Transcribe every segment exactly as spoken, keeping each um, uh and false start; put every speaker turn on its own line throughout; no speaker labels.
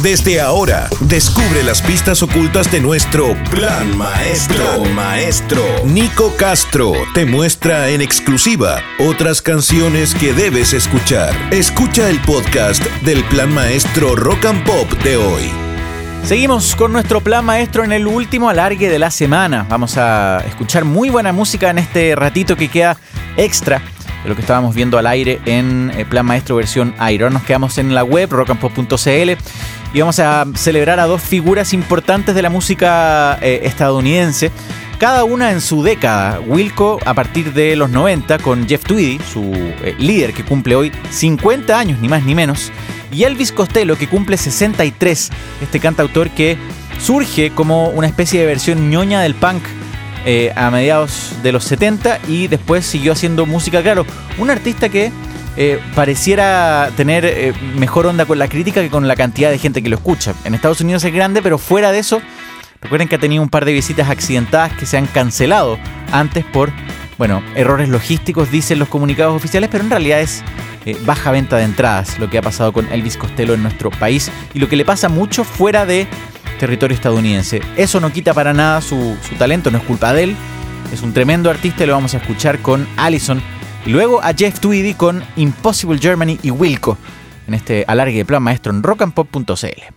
Desde ahora, descubre las pistas ocultas de nuestro Plan Maestro. Plan Maestro. Nico Castro te muestra en exclusiva otras canciones que debes escuchar. Escucha el podcast del Plan Maestro Rock and Pop de hoy.
Seguimos con nuestro Plan Maestro en el último alargue de la semana. Vamos a escuchar muy buena música en este ratito que queda extra de lo que estábamos viendo al aire en Plan Maestro versión aire. Ahora nos quedamos en la web rock and pop punto c l y vamos a celebrar a dos figuras importantes de la música eh, estadounidense, cada una en su década. Wilco a partir de los noventa con Jeff Tweedy, su eh, líder, que cumple hoy cincuenta años, ni más ni menos, y Elvis Costello, que cumple sesenta y tres, este cantautor que surge como una especie de versión ñoña del punk eh, a mediados de los setenta y después siguió haciendo música. Claro, un artista que eh, pareciera tener eh, mejor onda con la crítica que con la cantidad de gente que lo escucha. En Estados Unidos es grande, pero fuera de eso, recuerden que ha tenido un par de visitas accidentadas que se han cancelado antes por, bueno, errores logísticos, dicen los comunicados oficiales, pero en realidad es eh, baja venta de entradas lo que ha pasado con Elvis Costello en nuestro país y lo que le pasa mucho fuera de territorio estadounidense. Eso no quita para nada su, su talento, no es culpa de él. Es un tremendo artista y lo vamos a escuchar con Allison. Y luego a Jeff Tweedy con Impossible Germany y Wilco en este alargue de Plan Maestro en rock and pop punto c l.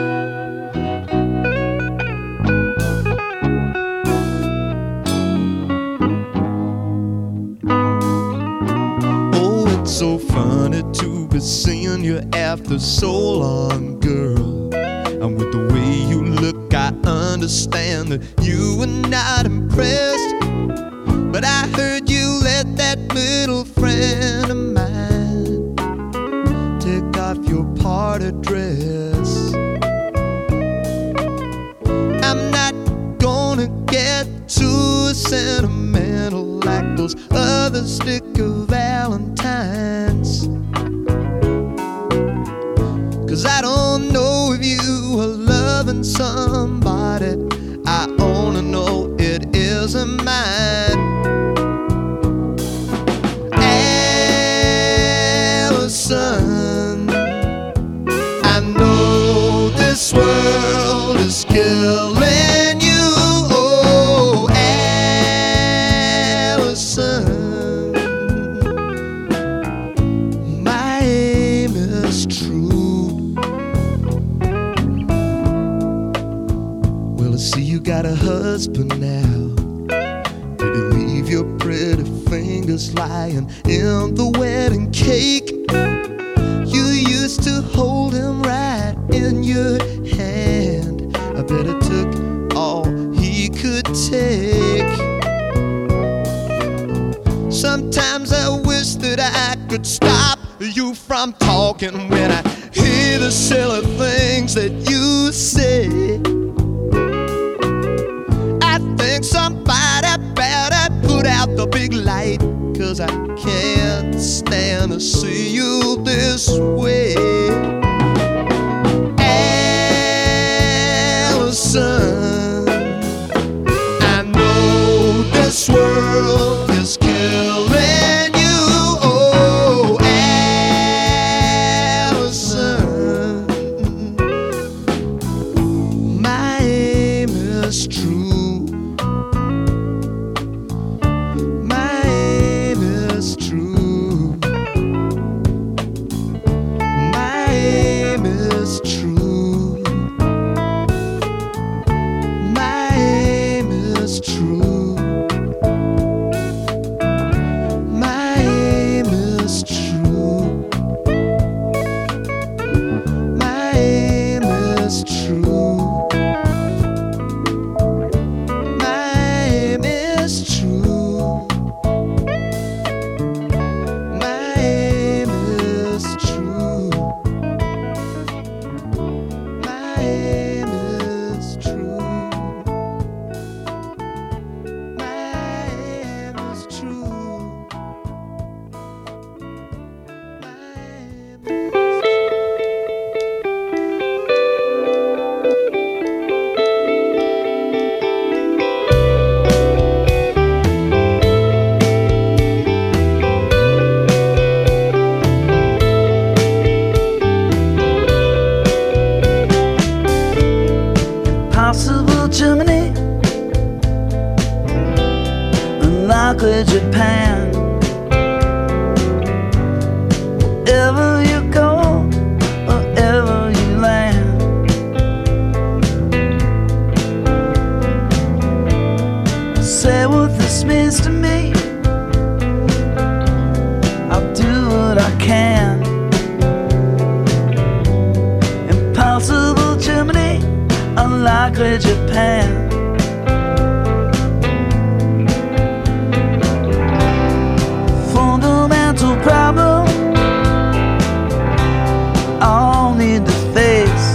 Oh, it's so funny to be seeing you after so long, girl. And with the way you look, I understand that you were not impressed. But I heard you let that little friend of mine take off your party dress. I'm not gonna get too sentimental like those other sticker valentines, 'cause I don't know if you are loving somebody. I only know it isn't mine. Allison, I know this world is killing you. Oh, Allison, my aim is true. Well, I see you got a husband now. Did you leave your pretty fingers lying in the wedding cake? You used to hold him right in your hand. I bet it took all he could take. Sometimes I wish that I could stop you from talking when I hear the silly things that you say. I think somebody better put out the big light, 'cause I can't stand to see you this way. Allison, I know this world is killing you. Oh, Allison,
unlikely Japan. Wherever you go, wherever you land, say what this means to me. I'll do what I can. Impossible Germany, unlikely Japan. Fundamental problem I'll need to face.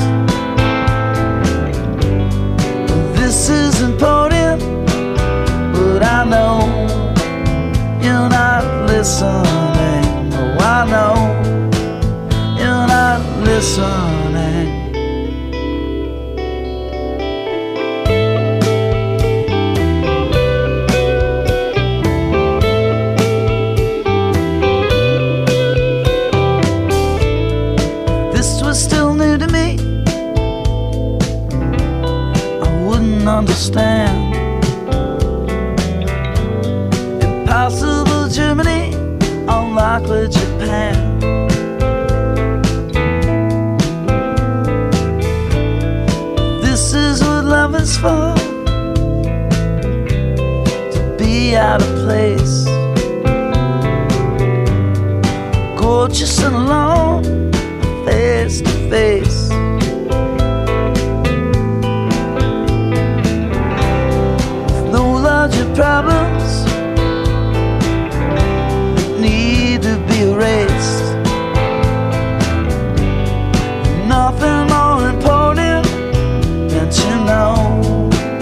This is important, but I know you're not listening. Oh, I know you're not listening. This was still new to me. I wouldn't understand. Impossible Germany, unlikely Japan. This is what love is for, to be out of place, gorgeous and alone, face to face. With no larger problems that need to be erased. Nothing more important than to know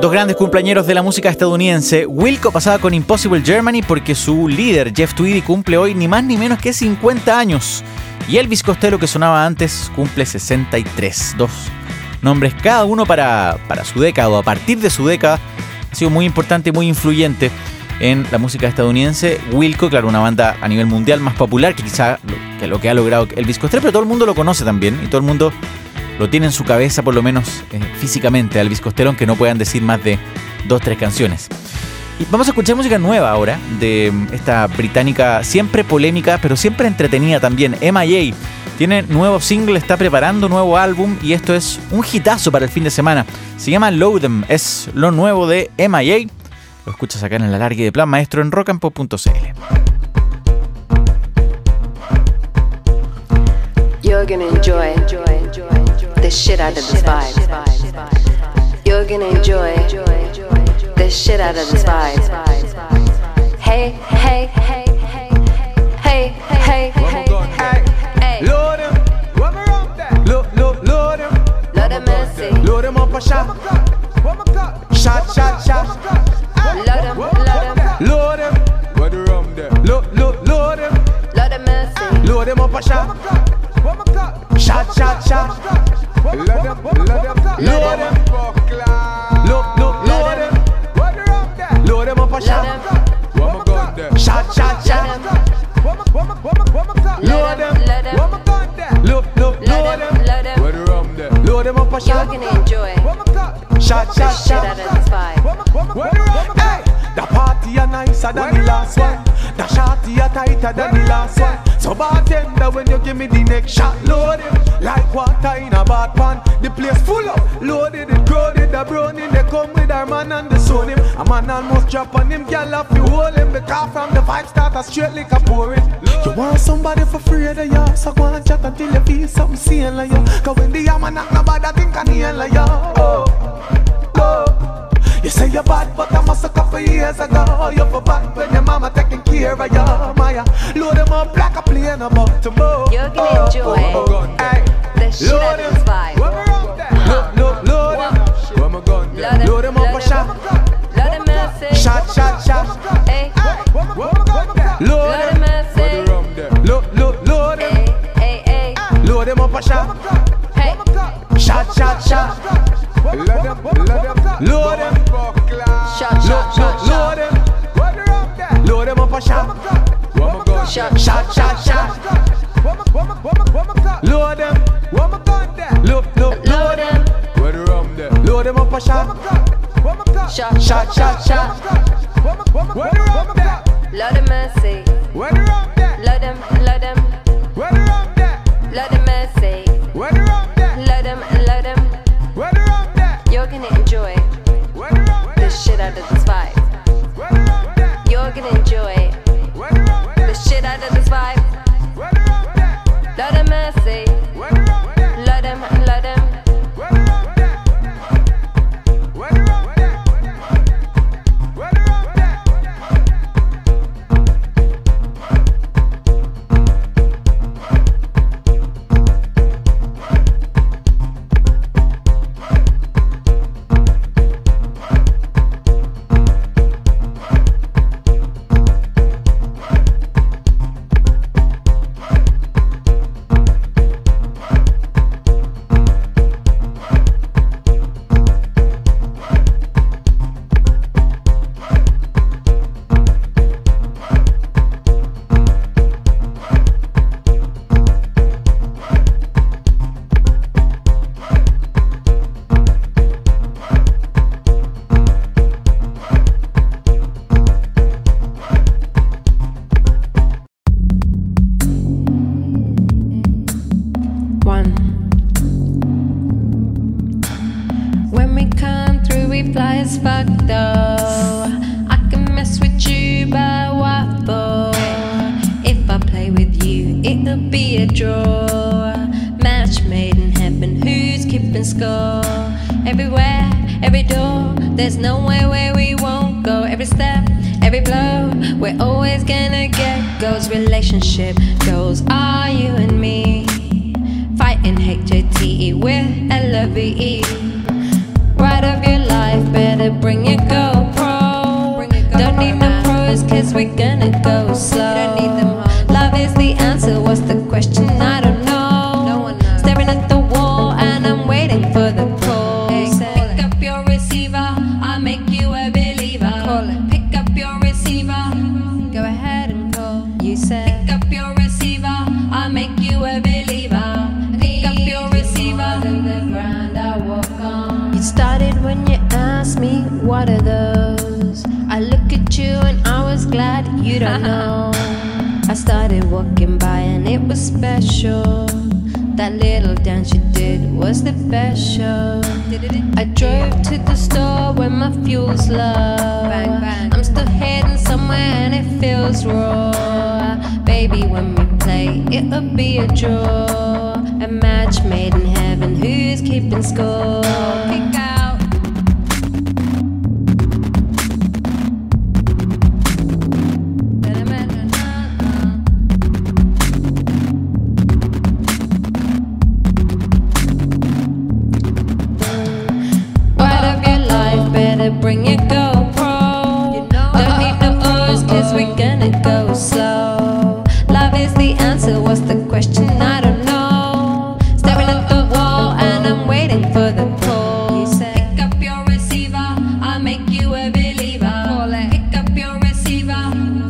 Dos grandes cumpleañeros de la música estadounidense. Wilco pasaba con Impossible Germany porque su líder, Jeff Tweedy, cumple hoy ni más ni menos que cincuenta años. Y Elvis Costello, que sonaba antes, cumple sesenta y tres. Dos nombres cada uno para, para su década, o a partir de su década. Ha sido muy importante y muy influyente en la música estadounidense. Wilco, claro, una banda a nivel mundial más popular que quizá lo que, lo que ha logrado Elvis Costello, pero todo el mundo lo conoce también y todo el mundo lo tiene en su cabeza, por lo menos eh, físicamente, a Elvis Costello, aunque no puedan decir más de dos, tres canciones. Y vamos a escuchar música nueva ahora, de esta británica siempre polémica, pero siempre entretenida también, M I A. Tiene nuevo single, está preparando nuevo álbum y esto es un hitazo para el fin de semana. Se llama Load 'Em, es lo nuevo de M I A. Lo escuchas acá en el alargue de Plan Maestro en rock and pop punto c l.
You're gonna enjoy the shit out of this vibe. You're gonna enjoy the shit out of this vibe. Hey, hey, hey, hey, hey, hey, hey, hey.
Load 'em, load, load, load 'em,
Lord have mercy.
load 'em up a shot, shot, shot, shot.
Lord have, Lord have,
Load 'em, where the rum there? Load, load, load 'em,
Lord have mercy.
load 'em up a shot, shot, shot, shot. Load 'em, load 'em, load 'em, load, load, load 'em, load 'em up a shot, shot, shot, shot. Load 'em, load, load, load 'em, where the rum there? Load 'em up a
You're
shot,
gonna enjoy
shot,
the
shot,
shit out
shot.
of this vibe.
Hey, the party a nicer than the last one. The shorty a tighter than the last one. So bartender, when you give me the next shot, load it like water in a bath pan. The place full up, loaded it, crowded. The brownie they come with our man and the son him. A man almost drop on him, girl off you hold him. Because from the five starter straight like a pouring. You want somebody for free of you, so go and chat until you feel something seeing like you. Cause when the yama knock nobody think I need like you. Oh, oh. You say you're bad, but I must a couple years ago. You're for bad when your mama taking care of you, Maya. Load them up like a plane about to move.
You're gonna enjoy
Hey,
the shit out of this vibe.
load, load, load them. Load them up a shot,
Lord have mercy.
shot, shot, shot.
Hey,
Load
Lord have
them,
mercy.
load, load, load them.
Hey, hey, hey.
Load them up a shot,
Hey,
shot, shot, shot. Load them, load them,
shot, shot, shot,
load
shot.
them. Load them up a shot,
Shot,
shot, shot, shot. Load them, load, load,
Load him.
load them up a shot,
Shot,
shot, shot, shot.
Lord have mercy. Lord him, Lord him, Lord have mercy. Lord him, Lord him. You're gonna enjoy the shit out of this vibe. You're gonna enjoy the shit out of this vibe. Lord have mercy. Lord him, Lord him.
Relationship goals are you and me fighting H J T E with L O V E. Ride of your life, better
what are those? I look at you and I was glad you don't know. I started walking by and it was special. That little dance you did was the best show. I drove to the store when my fuel's low. Bang, bang. I'm still heading somewhere and it feels raw. Baby, when we play, it'll be a draw. A match made in heaven, who's keeping score? Pick out.
Bring your GoPro. You know, don't need no O's cause we're gonna go slow. Love is the answer, what's the question? I don't know. Staring at the wall and I'm waiting for the call. You say, pick up your receiver, I'll make you a believer. Pick up your receiver.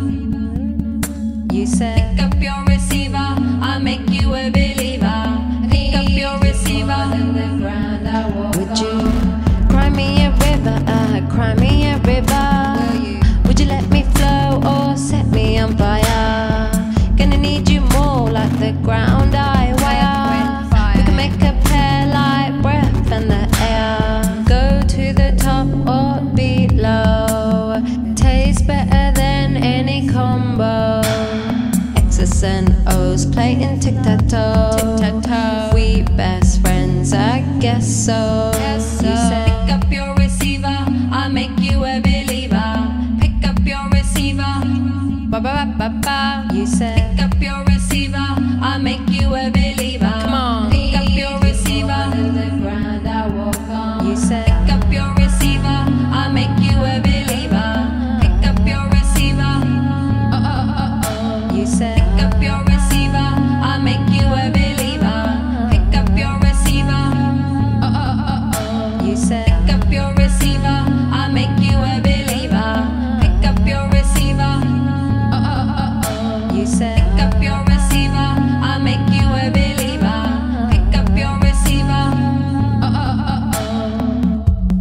You say, pick up your receiver, I'll make you a believer. Pick up your receiver. Would you cry me a river? Uh, cry me a river. Would you let me flow or set me on fire? Gonna need you more like the ground I wire. We can make a pair like breath and the air. Go to the top or below. Tastes better than any combo. X's and O's playing tic-tac-toe. Tic-tac-toe. We best friends, I guess so. Guess so. You say, pick up your receiver, I'll make you a believer. Pick up your receiver. Ba ba ba ba ba. You say, pick up your receiver, I'll make you a believer. Come on, pick up your receiver. The ground I walk on. You say, pick up your receiver, I'll make you a believer. Pick up your receiver. Oh oh oh oh. You say, pick up your receiver, I'll make you a believer. Pick up your receiver. Oh oh oh oh. You say, pick up your receiver, I'll make you a believer. Pick up your receiver. Oh oh oh oh. You say, pick up your receiver, I'll make you a believer. Pick up your receiver. Oh oh oh oh.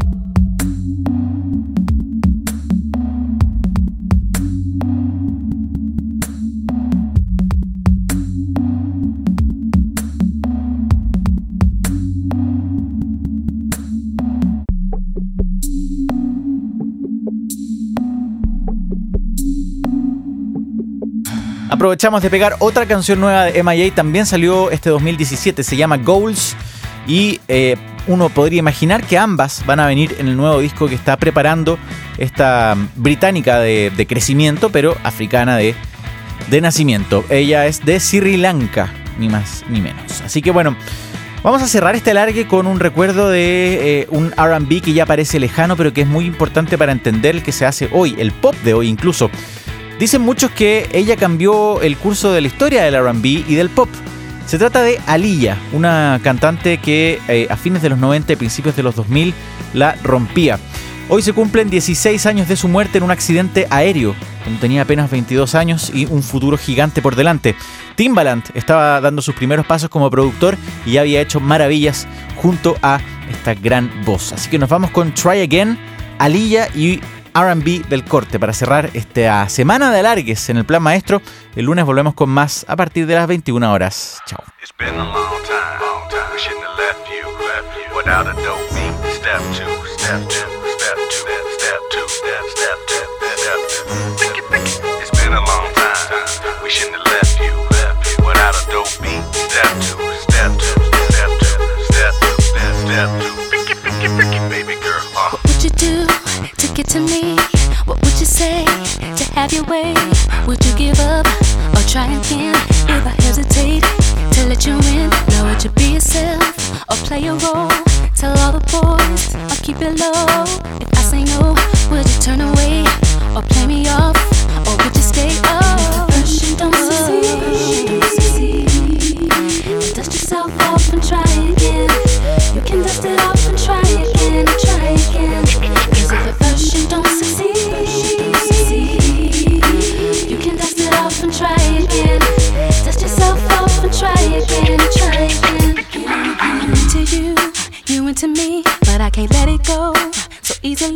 Aprovechamos de pegar otra canción nueva de M I A, también salió este dos mil diecisiete, se llama Goals y eh, uno podría imaginar que ambas van a venir en el nuevo disco que está preparando esta británica de, de crecimiento, pero africana de, de nacimiento. Ella es de Sri Lanka, ni más ni menos. Así que bueno, vamos a cerrar este alargue con un recuerdo de eh, un R and B que ya parece lejano, pero que es muy importante para entender el que se hace hoy, el pop de hoy incluso. Dicen muchos que ella cambió el curso de la historia del R and B y del pop. Se trata de Aaliyah, una cantante que eh, a fines de los noventa y principios de los dos mil la rompía. Hoy se cumplen dieciséis años de su muerte en un accidente aéreo, cuando tenía apenas veintidós años y un futuro gigante por delante. Timbaland estaba dando sus primeros pasos como productor y ya había hecho maravillas junto a esta gran voz. Así que nos vamos con Try Again, Aaliyah y R and B del corte para cerrar esta semana de alargues en el Plan Maestro. El lunes volvemos con más a partir de las veintiuna horas. Chao.
It's been a long time, long time. We shouldn't have left you, left you without a dope beat. Step two, step two, step two, step two, step, step, step, step two. Think it, think it. It's been a long time. We shouldn't have left you, left you without a dope beat. Step two, step two, step two, step two, step, step two. Think it, think it, think it, baby girl. Uh.
What would you do to get to me? What would you say to have your way? Would you give up or try again? If I hesitate to let you in, now would you be yourself or play a role? Tell all the boys or keep it low. If I say no, would you turn away or play me off? Or would you stay? Oh, first you don't succeed, then dust yourself off and try again. You can dust it off and try again, try again. Cause if at first you don't succeed, you can dust it off and try again. Dust yourself off and try again, try again. I'm into you, you into me, but I can't let it go so easily.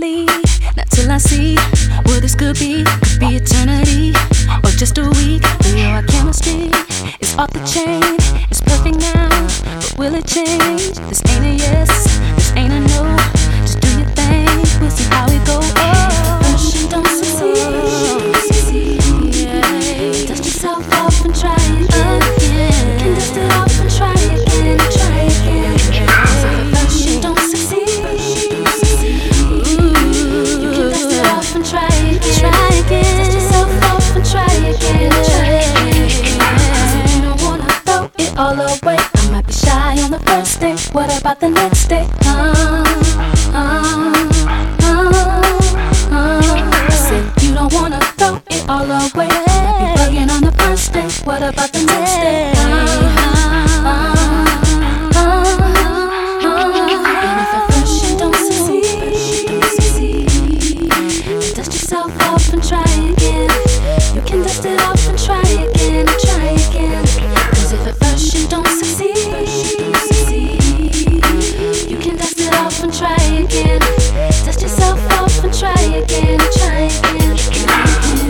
not till I see what this could be. Could be eternity or just a week. We know our chemistry is off the chain. It's perfect now, but will it change? This ain't a yes, this ain't a no. Just do your thing, we'll see how it goes. Oh, first you don't succeed. Yeah. Dust yourself off and try it again. You can dust it off and try again, try again. So first you don't succeed. Ooh, you can dust it off and try again, try again. Dust yourself off and try again, try again. So you don't wanna throw it all away. I might be shy on the first day. What about the next day? Uh, uh, uh, uh. I said you don't wanna throw it all away. Might be bugging on the first day. What about the next day? Uh, uh, uh, uh. And if at first you don't succeed, then dust yourself off and try again. You can dust it off and try again, try again. Cause if at first you don't succeed, you can dust it off and try again. Dust yourself off and try again, try again, try again.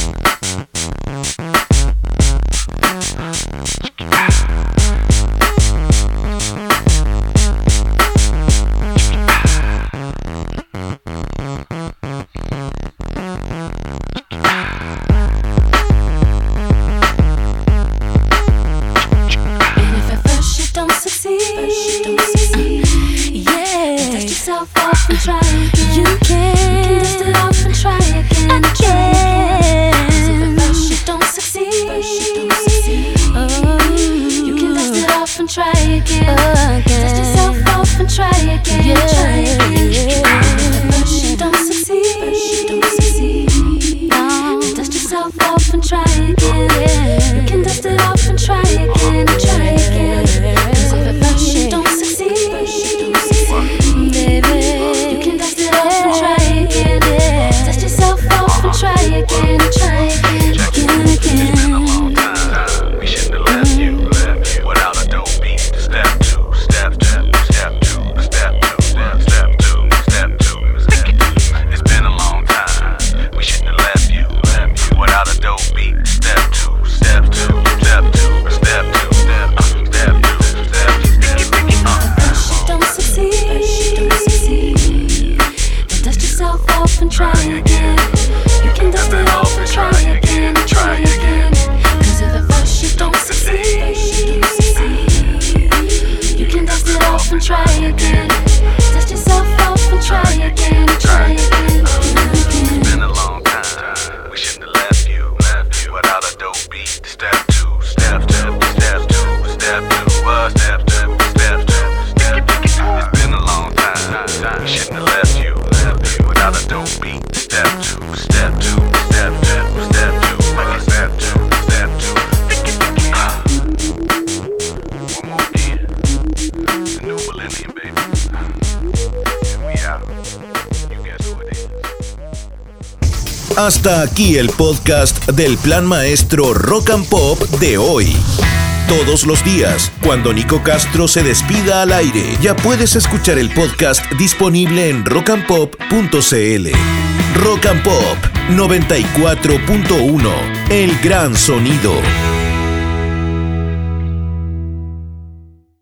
Hasta aquí el podcast del Plan Maestro Rock and Pop de hoy. Todos los días, cuando Nico Castro se despida al aire, ya puedes escuchar el podcast disponible en rock and pop punto c l. Rock and Pop noventa y cuatro punto uno, el gran sonido.